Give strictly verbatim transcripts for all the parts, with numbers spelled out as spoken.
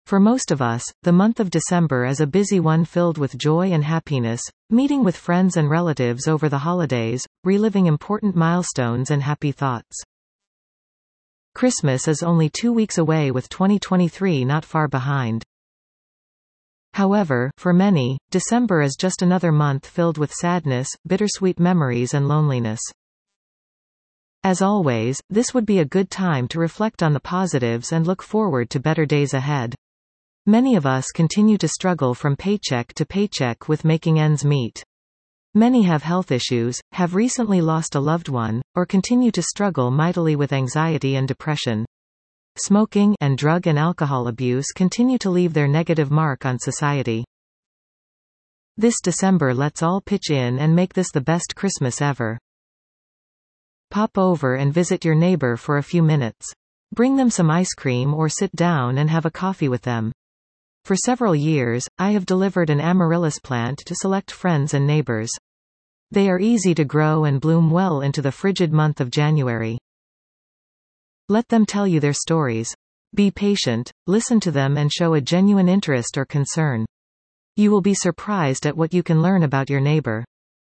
For most of us, the month of December is a busy one filled with joy and happiness, meeting with friends and relatives over the holidays, reliving important milestones and happy thoughts. Christmas is only two weeks away, with twenty twenty-three not far behind. However, for many, December is just another month filled with sadness, bittersweet memories and loneliness. As always, this would be a good time to reflect on the positives and look forward to better days ahead. Many of us continue to struggle from paycheck to paycheck with making ends meet. Many have health issues, have recently lost a loved one, or continue to struggle mightily with anxiety and depression. Smoking and drug and alcohol abuse continue to leave their negative mark on society. This December, let's all pitch in and make this the best Christmas ever. Pop over and visit your neighbor for a few minutes. Bring them some ice cream or sit down and have a coffee with them. For several years, I have delivered an amaryllis plant to select friends and neighbors. They are easy to grow and bloom well into the frigid month of January. Let them tell you their stories. Be patient, listen to them and show a genuine interest or concern. You will be surprised at what you can learn about your neighbor.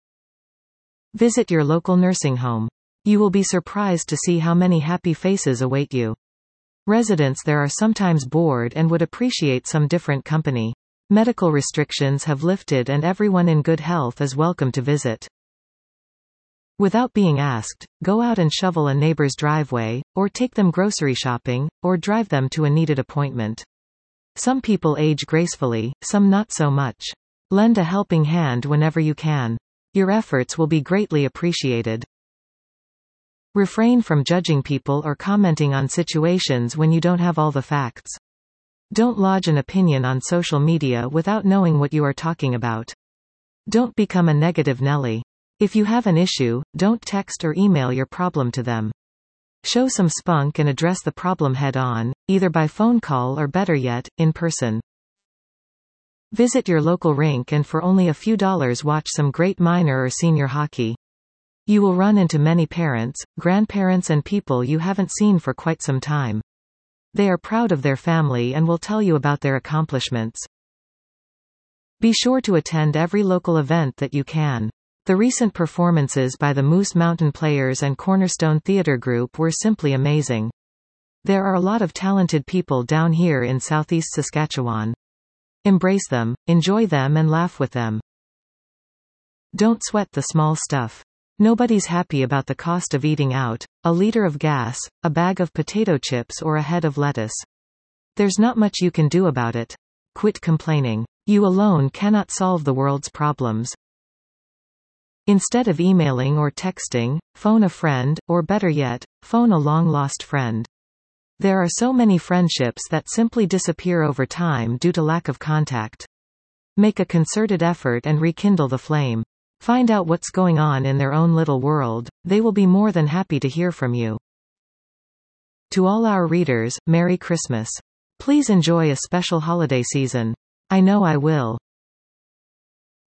Visit your local nursing home. You will be surprised to see how many happy faces await you. Residents there are sometimes bored and would appreciate some different company. Medical restrictions have lifted and everyone in good health is welcome to visit. Without being asked, go out and shovel a neighbor's driveway, or take them grocery shopping, or drive them to a needed appointment. Some people age gracefully, some not so much. Lend a helping hand whenever you can. Your efforts will be greatly appreciated. Refrain from judging people or commenting on situations when you don't have all the facts. Don't lodge an opinion on social media without knowing what you are talking about. Don't become a negative Nelly. If you have an issue, don't text or email your problem to them. Show some spunk and address the problem head-on, either by phone call or better yet, in person. Visit your local rink and for only a few dollars watch some great minor or senior hockey. You will run into many parents, grandparents and people you haven't seen for quite some time. They are proud of their family and will tell you about their accomplishments. Be sure to attend every local event that you can. The recent performances by the Moose Mountain Players and Cornerstone Theatre Group were simply amazing. There are a lot of talented people down here in Southeast Saskatchewan. Embrace them, enjoy them and laugh with them. Don't sweat the small stuff. Nobody's happy about the cost of eating out, a liter of gas, a bag of potato chips or a head of lettuce. There's not much you can do about it. Quit complaining. You alone cannot solve the world's problems. Instead of emailing or texting, phone a friend, or better yet, phone a long-lost friend. There are so many friendships that simply disappear over time due to lack of contact. Make a concerted effort and rekindle the flame. Find out what's going on in their own little world. They will be more than happy to hear from you. To all our readers, Merry Christmas. Please enjoy a special holiday season. I know I will.